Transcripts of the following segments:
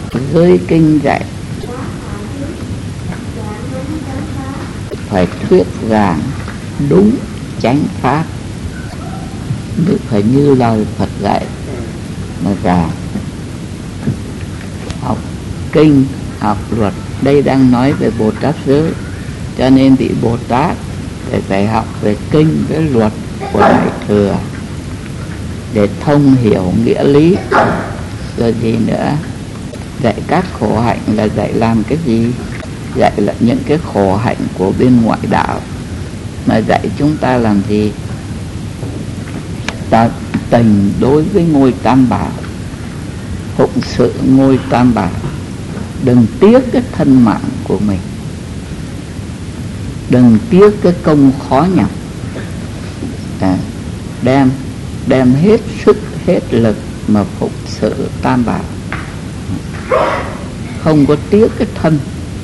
Dưới kinh dạy phải thuyết giảng đúng chánh pháp, phải như lời Phật dạy mà giảng. Học kinh, học luật, đây đang nói về Bồ Tát giới, cho nên vị Bồ Tát phải học về kinh với luật của Đại Thừa để thông hiểu nghĩa lý. Rồi gì nữa, dạy các khổ hạnh là dạy làm cái gì? Dạy là những cái khổ hạnh của bên ngoại đạo, mà dạy chúng ta làm gì? Ta tình đối với ngôi Tam Bảo, phụng sự ngôi Tam Bảo, đừng tiếc cái thân mạng của mình, đừng tiếc cái công khó nhọc, đem hết sức hết lực mà phụng sự Tam Bảo, không có tiếc cái thân.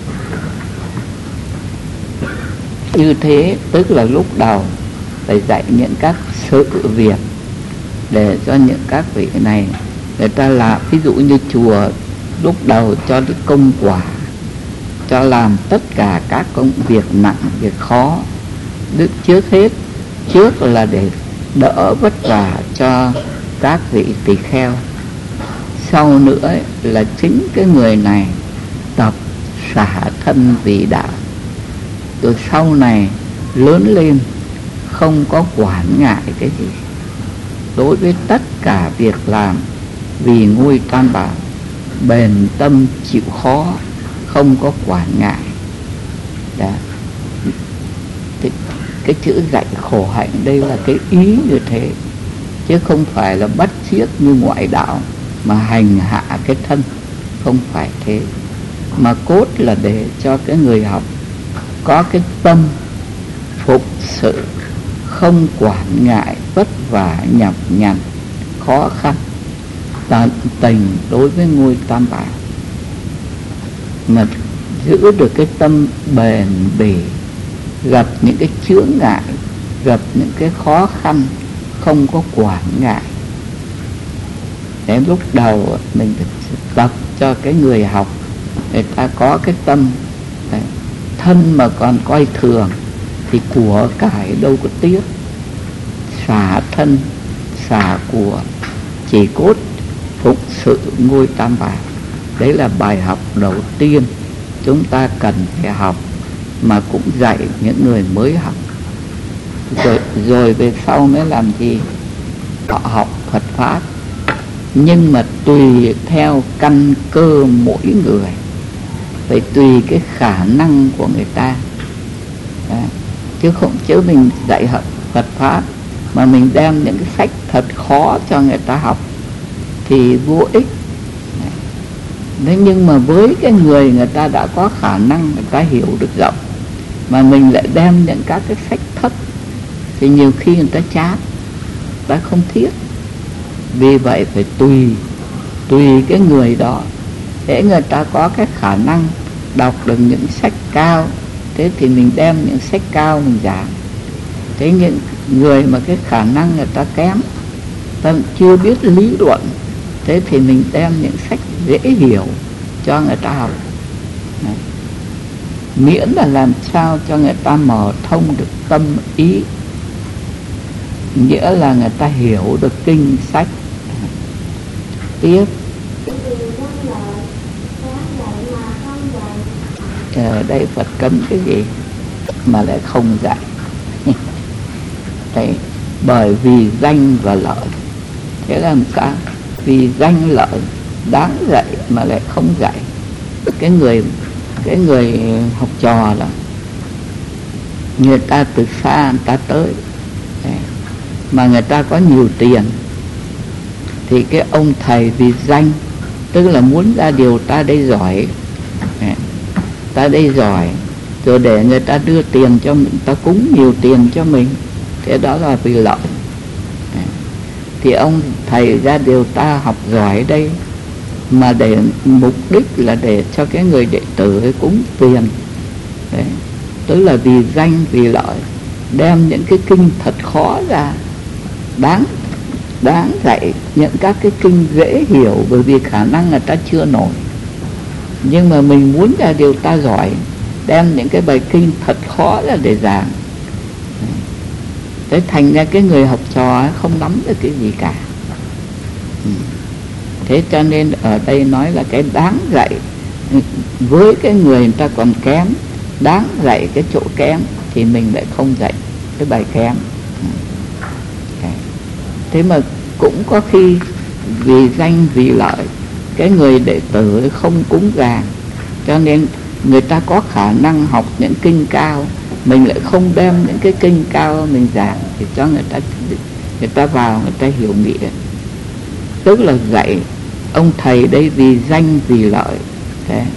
Như thế tức là lúc đầu phải dạy những các sự việc để cho những các vị này người ta làm. Ví dụ như chùa lúc đầu cho cái công quả, cho làm tất cả các công việc nặng, việc khó. Đức trước là để đỡ vất vả cho các vị tỳ kheo. Sau nữa là chính cái người này tập xả thân vì đạo. Rồi sau này lớn lên không có quản ngại cái gì, đối với tất cả việc làm vì ngôi Tam Bảo, bền tâm chịu khó, không có quản ngại. Đó. Cái chữ dạy khổ hạnh đây là cái ý như thế, chứ không phải là bắt chiết như ngoại đạo mà hành hạ cái thân, không phải thế. Mà cốt là để cho cái người học có cái tâm phục sự, không quản ngại vất vả nhọc nhằn khó khăn, tận tình đối với ngôi Tam Bảo, mà giữ được cái tâm bền bỉ, gặp những cái chướng ngại, gặp những cái khó khăn không có quản ngại. Đến lúc đầu mình phải tập cho cái người học người ta có cái tâm đấy. Thân mà còn coi thường thì của cải đâu có tiếc, xả thân xả của, chỉ cốt phụng sự ngôi Tam Bảo. Đấy là bài học đầu tiên chúng ta cần phải học, mà cũng dạy những người mới học. Rồi về sau mới làm gì? Họ học Phật Pháp, nhưng mà tùy theo căn cơ mỗi người, phải tùy cái khả năng của người ta. Đó. Chứ mình dạy học Phật Pháp mà mình đem những cái sách thật khó cho người ta học thì vô ích. Thế nhưng mà với cái người ta đã có khả năng, người ta hiểu được rộng, mà mình lại đem những các cái sách thấp thì nhiều khi người ta chán, ta không thiết. Vì vậy phải tùy cái người đó. Để người ta có cái khả năng đọc được những sách cao, thế thì mình đem những sách cao mình giảng. Thế những người mà cái khả năng người ta kém, ta chưa biết lý luận, thế thì mình đem những sách dễ hiểu cho người ta học. Đấy. Miễn là làm sao cho người ta mở thông được tâm ý, nghĩa là người ta hiểu được kinh sách. Tiếp ở đây Phật cấm cái gì mà lại không dạy? Đấy, bởi vì danh và lợi. Thế làm sao? Vì danh lợi đáng dạy mà lại không dạy. Cái người học trò là người ta từ xa người ta tới. Đấy. Mà người ta có nhiều tiền thì cái ông thầy vì danh, tức là muốn ra điều ta đây giỏi, ta đây giỏi, rồi để người ta đưa tiền cho mình, ta cúng nhiều tiền cho mình, thế đó là vì lợi. Thì ông thầy ra điều ta học giỏi đây mà để mục đích là để cho cái người đệ tử ấy cúng tiền. Đấy. Tức là vì danh vì lợi, đem những cái kinh thật khó ra, đáng dạy những các cái kinh dễ hiểu, bởi vì khả năng người ta chưa nổi. Nhưng mà mình muốn ra điều ta giỏi, đem những cái bài kinh thật khó ra để giảng. Thế thành ra cái người học trò không nắm được cái gì cả. Thế cho nên ở đây nói là cái đáng dạy với cái người ta còn kém, đáng dạy cái chỗ kém thì mình lại không dạy cái bài kém. Thế mà cũng có khi vì danh vì lợi, cái người đệ tử không cúng dường, cho nên người ta có khả năng học những kinh cao, mình lại không đem những cái kinh cao mình giảng thì cho người ta vào, người ta hiểu nghĩa. Tức là dạy ông thầy đây vì danh vì lợi. Thế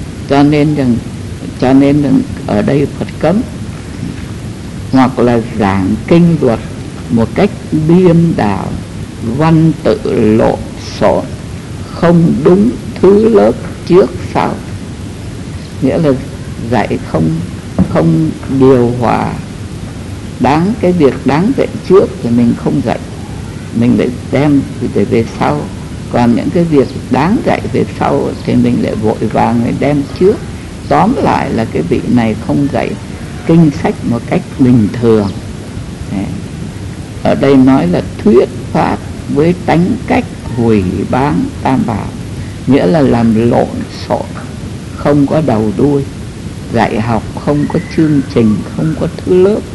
cho nên rằng ở đây Phật cấm, hoặc là giảng kinh luật một cách điên đảo, văn tự lộn xộn, không đúng thứ lớp trước sau. Nghĩa là dạy không điều hòa, cái việc đáng dạy trước thì mình không dạy, mình lại đem để về sau. Còn những cái việc đáng dạy về sau thì mình lại vội vàng để đem trước. Tóm lại là cái vị này không dạy kinh sách một cách bình thường. Ở đây nói là thuyết pháp với tánh cách hủy báng tam bảo, nghĩa là làm lộn xộn, không có đầu đuôi, dạy học không có chương trình, không có thứ lớp.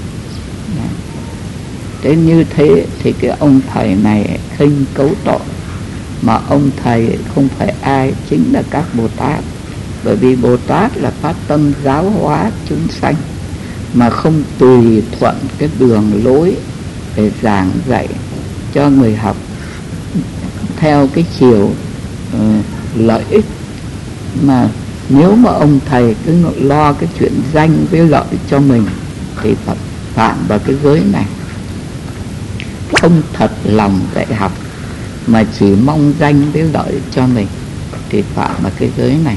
Thế như thế thì cái ông thầy này khinh cấu tội. Mà ông thầy không phải ai, chính là các Bồ Tát. Bởi vì Bồ Tát là phát tâm giáo hóa chúng sanh, mà không tùy thuận cái đường lối để giảng dạy cho người học theo cái chiều lợi ích. Mà nếu mà ông thầy cứ lo cái chuyện danh với lợi cho mình thì phạm vào cái giới này. Không thật lòng dạy học mà chỉ mong danh với lợi cho mình thì phạm vào cái giới này.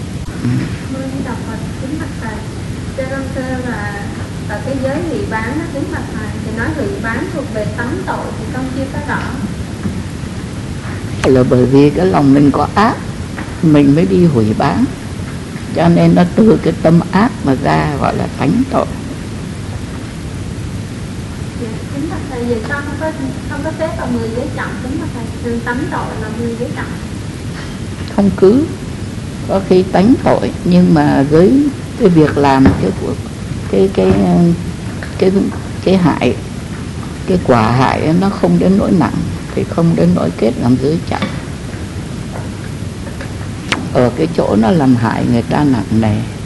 Cho con thưa là ở cái giới hủy bán nó kính bạch thầy thì nói hủy bán thuộc về tánh tội thì con chưa có rõ. Là bởi vì cái lòng mình có ác, mình mới đi hủy bán, cho nên nó từ cái tâm ác mà ra gọi là tánh tội. Kính bạch thầy, vì sao không có xếp vào 10 giới trọng kính bạch thầy, nên tánh tội là 10 giới trọng? Không cứ có khi tánh tội, nhưng mà với cái việc làm cái hại, cái quả hại nó không đến nỗi nặng thì không đến nỗi kết làm giới trọng. Ở cái chỗ nó làm hại người ta nặng nề